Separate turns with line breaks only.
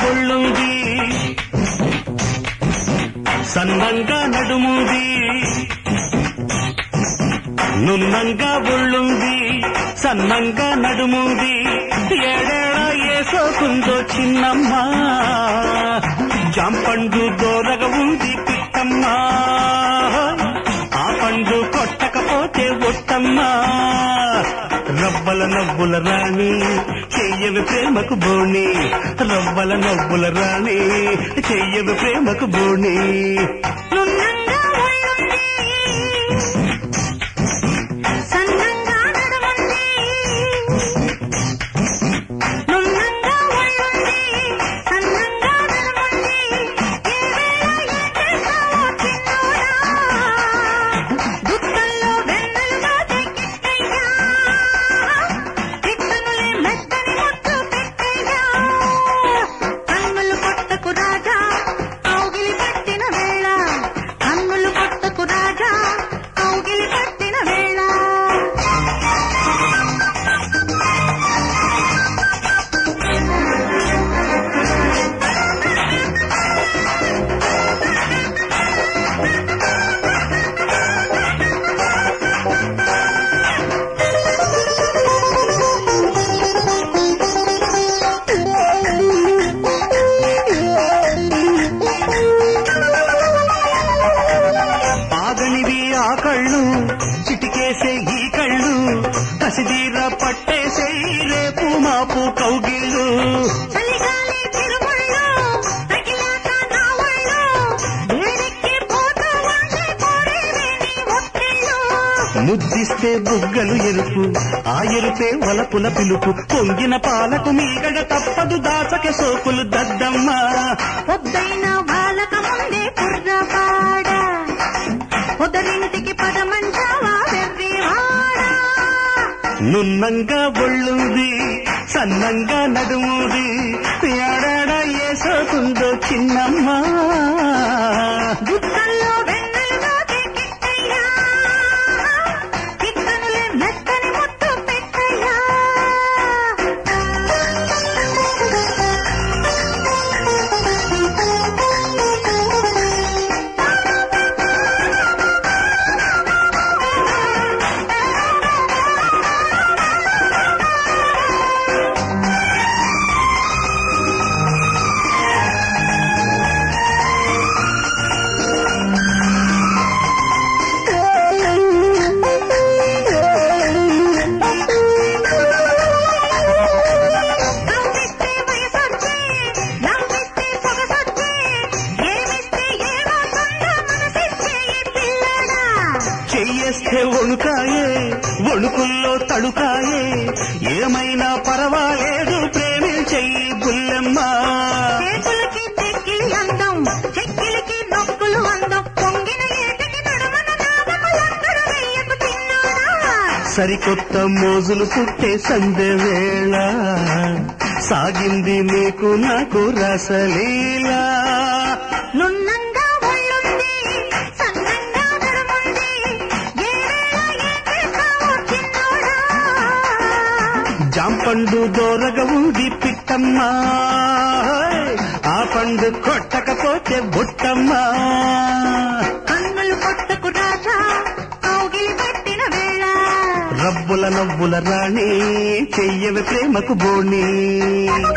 ఒళ్ళుంది సన్నంగా నడుముంది నున్నంగా ఒళ్ళుంది సన్నంగా నడుముంది ఏడేళ ఏసోకుందో చిన్నమ్మ జాంపండు దోరగా ఉంది పిట్టమ్మ ఆ పండు కొట్టకపోతే ఒట్టమ్మా రవ్వల నవ్వుల రాణి చెయ్యవి ప్రేమకు బోణి రవ్వల నవ్వుల రాణి చెయ్యవి ప్రేమకు బోణి కళ్ళు చిటికేసే ఈ కళ్ళు కసిదీర పట్టేసే రేపు మాపు కౌగిళ్ళు ముద్దిస్తే బుగ్గలు ఎరుపు ఆ ఎరుపే వలపుల పిలుపు పొంగిన పాలకు మీగడ తప్పదు దాసక సోకులు దద్దమ్మ
పొద్దైన బాలక ముందే కుర్రపాడ పొదరింటికి పదమంటావా వెర్రివాడా
నున్నంగా ఒళ్ళుంది సన్నంగా నడుముది ఏడాడ ఏసోకుందో చిన్నమ్మ
గుట్టల్లో వెన్నెలుగా కిట్టయ్యా కిట్టనులే మెత్తని ముట్టు పెట్టయ్యా
చెయ్యేస్తే వణుకాయే వణుకుల్లో తడుకాయే ఏమైనా పర్వాలేదు ప్రేమించెయ్యి బుల్లెమ్మ
చేతులకి చెక్కిలి అందం చెక్కిలికి నొక్కులు అందం పొంగిన ఏటికి నడుమన నాగములందరూ వెయ్యకు తిన్నాడా
సరికొత్త మోజులు పుట్టే సందె వేళ సాగింది నీకు నాకు రసలీలా
నున్నంగా ఒళ్ళుంది సన్నంగా నడుముంది ఏవేళ ఏం చేస్తావో చిన్నోడా
జాంపండు దోరగా ఉంది పిట్టమ్మ ఆ పండు కొట్టకపోతే బుట్టమ్మ
కన్నులు కొట్టకు రాజా కౌగిలి పెట్టిన వేళ
రవ్వుల నవ్వుల రాణి చెయ్యవి ప్రేమకు బోణి